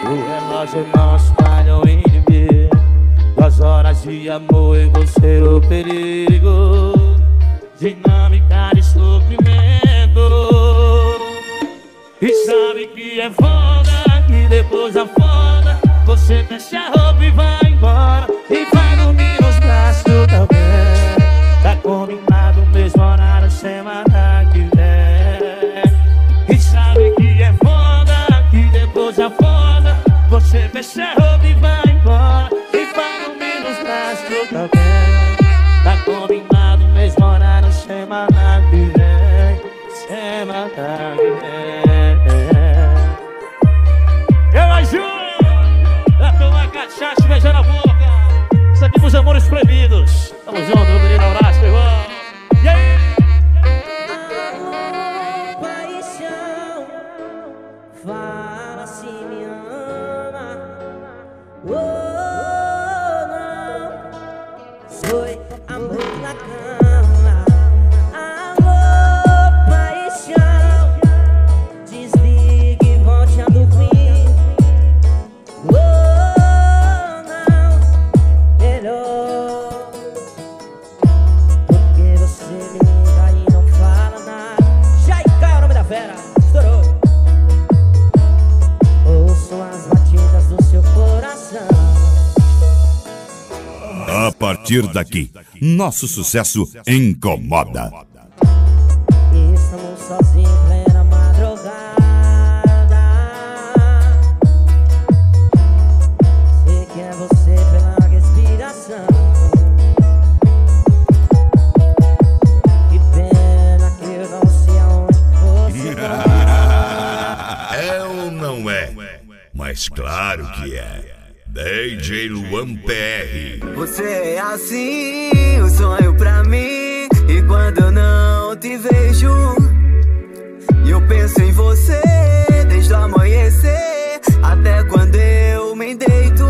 O relógio nosso falhou em inibir 2 horas de amor e você o perigo. Dinâmica de sofrimento. E sabe que é foda, que depois da foda você fecha a roupa e vai embora. E vai dormir nos braços também. Tá combinado o mesmo horário semana que vem. E sabe que é foda, que depois da foda você fecha a roupa e vai embora. E vai dormir nos braços também. Tá combinado o mesmo horário semana que vem. Semana que vem. Eu ajudo a tomar cachaça e beijar na boca. Isso aqui pros amores proibidos. Tamo junto, meu querido abraço, meu irmão. E aí? Alô, paixão, fala se me ama. Oh, não, foi amor na cama. Alô, paixão, desligue e volte a dormir. Oh, não, melhor, porque você me liga e não fala nada. Jaiká é o nome da fera, estourou. Ouço as batidas do seu coração. A partir daqui, nosso sucesso incomoda. Estamos sozinhos em plena madrugada. Sei que é você pela respiração. Que pena que eu não sei aonde você vai. É ou não é? Mas claro que é. DJ Luan PR. Você é assim, um sonho pra mim. E quando eu não te vejo, eu penso em você desde o amanhecer até quando eu me deito.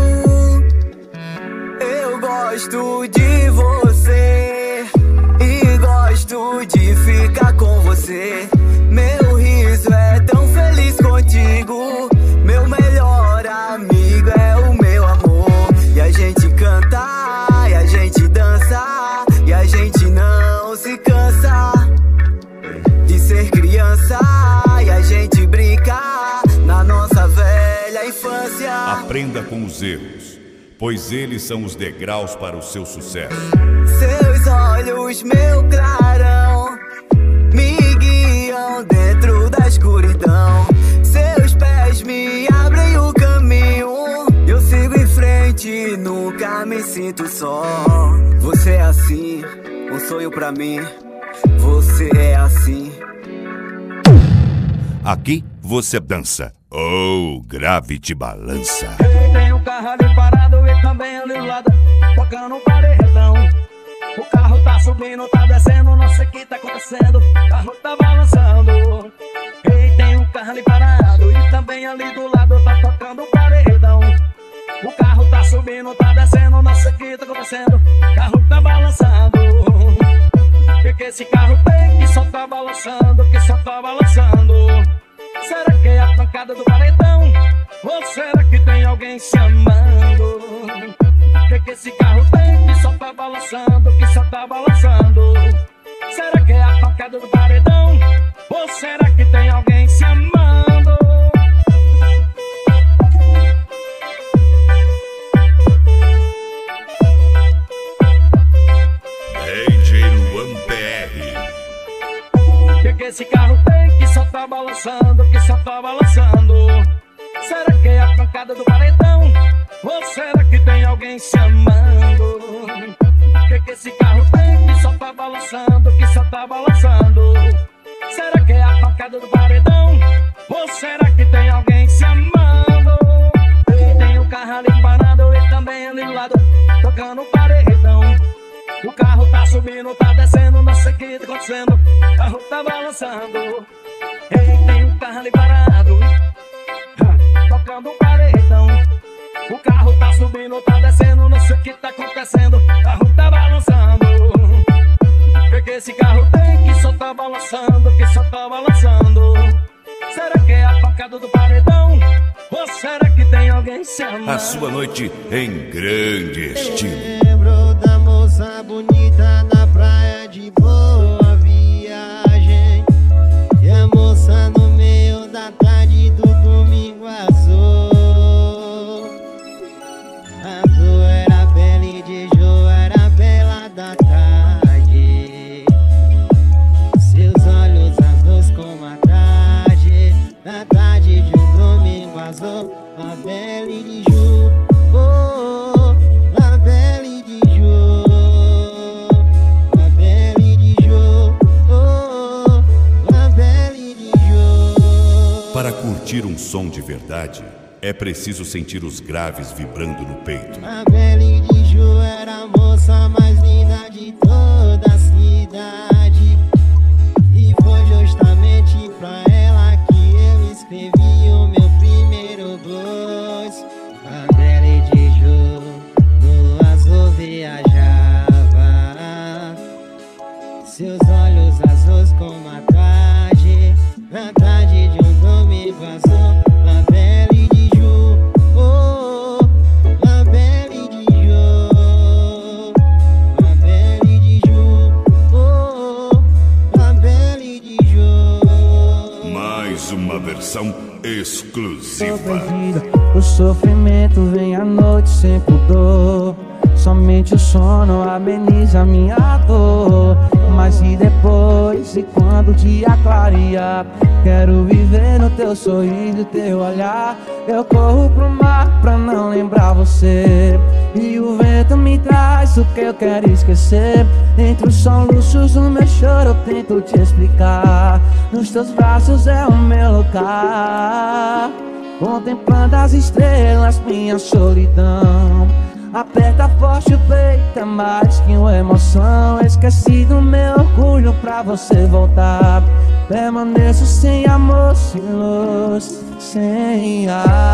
Eu gosto de você e gosto de ficar com você. Meu riso é tão feliz contigo. Meu melhor amigo é o meu amor. E a gente canta, e a gente dança, e a gente não se cansa de ser criança. E a gente brinca na nossa velha infância. Aprenda com os erros, pois eles são os degraus para o seu sucesso. Seus olhos, meu clarão, me guiam dentro da escuridão. Seus pés me abrem o caminho. Eu sigo em frente, nunca me sinto só. Você é assim, um sonho pra mim. Você é assim. Aqui você dança, ou grave te balança. Tem um carro ali parado e também ali do lado, tocando um paredão. O carro tá subindo, tá descendo, não sei o que tá acontecendo. O carro tá balançando. Ei, tem um carro ali parado e também ali do lado tá tocando um paredão. O carro tá subindo, tá descendo, não sei o que tá acontecendo. O carro tá balançando. Que esse carro tem que só tá balançando, que só tá balançando. Será que é a pancada do paredão? Ou será que tem alguém chamando? Que esse carro tem que só tá balançando, que só tá balançando. Será que é a pancada do paredão? Ou será que tem alguém chamando? DJ Luan PR. Que esse carro tem que só tá balançando, que só tá balançando. Será que é a pancada do paredão? Ou será que tem alguém chamando? Que esse carro tem que só tá balançando, que só tá balançando. Será que é a pancada do paredão? Ou será que tem alguém chamando? Tem um carro ali parado e também ali do lado, tocando um paredão. O carro tá subindo, tá descendo, não sei o que tá acontecendo. O carro tá balançando. Ei, tem um carro ali parado, tocando um paredão. O carro tá subindo, tá descendo, não sei o que tá acontecendo. O carro tá balançando. Que esse carro tem que só tá balançando, que só tá balançando. Será que é a pancada do paredão? Ou será que tem alguém se amando. A sua noite em grande estilo. Lembro da moça bonita na praia de Boa Viagem, e a moça no meio da tarde do domingo azul. A flor era bela e de Jo era bela da tarde. Seus olhos azuis como a tarde, na tarde de um domingo azul. A Belle de Jo, oh, a Belle de Jo, a Belle de Jo, oh, a Belle de Jo. Para curtir um som de verdade, é preciso sentir os graves vibrando no peito. A Belle de Jo era a moça mais linda de toda a cidade, e foi justamente pra ela que eu escrevi o meu primeiro blues. A Belle de Jo no azul viajava, seus olhos azuis como a tarde, na tarde de um domingo azul. A Belle de Jo, oh, a Belle de Jo, a Belle de Jo, oh, a Belle de Jo. Mais uma versão exclusiva. Perdida, o sofrimento vem à noite sem pudor. Somente o sono ameniza minha dor. Mas e depois, e quando o dia clarear, quero viver no teu sorriso, teu olhar. Eu corro pro mar pra não lembrar você, e o vento me traz o que eu quero esquecer. Entre os soluços do meu choro eu tento te explicar. Nos teus braços é o meu lugar, contemplando as estrelas, minha solidão. Aperta forte o peito, é mais que uma emoção. Esqueci do meu orgulho pra você voltar. Permaneço sem amor, sem luz, sem ar.